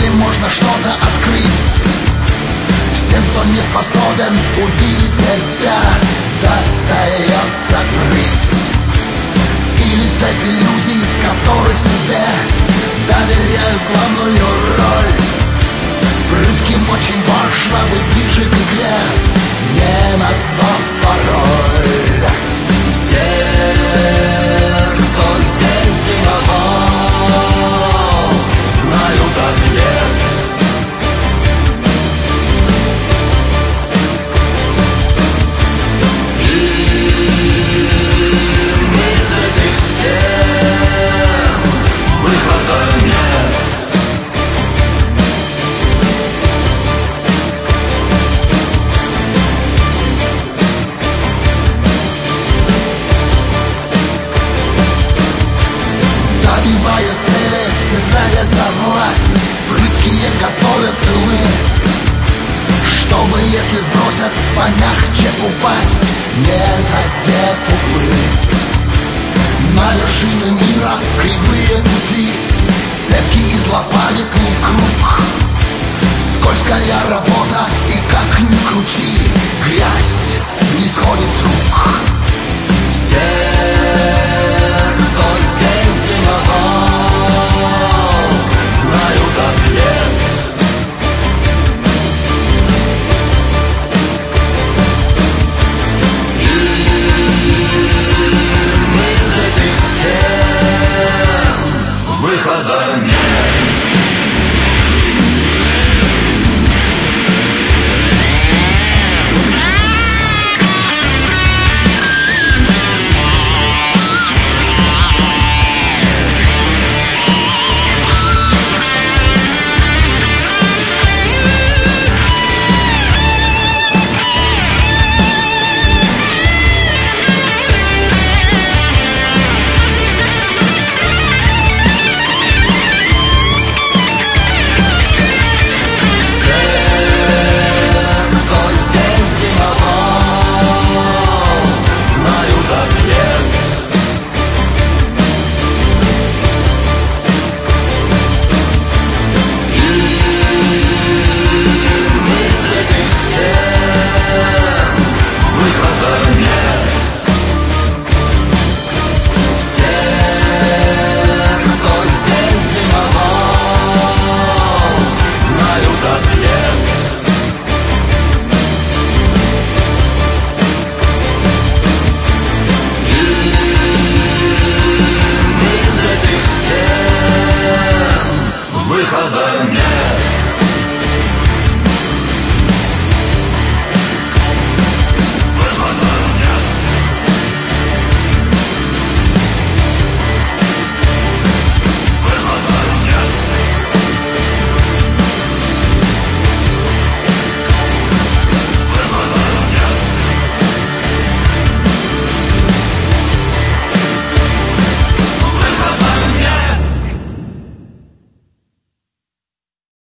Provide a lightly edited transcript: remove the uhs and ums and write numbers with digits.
можно что-то открыть. Всем, кто не способен увидеть себя, достается прыть. Или цепь иллюзий, в которых себе доверяют главную роль. Прытким очень важно быть ближе к игре, не назвав пароль. Всех, кто здесь зимовал, знаю ответ. И из этих стен выхода нет. Добиваясь цели, цепляется власть, прыткие готовят тылы, чтобы, если сбросят, помягче упасть, не задев углы. На вершины мира кривые пути, цепкий и злопамятный круг. Скользкая работа, и как ни крути, грязь не сходит с рук. Всех, кто здесь зимовал, знают ответ. И из этих стен выхода нет. Выхода нет.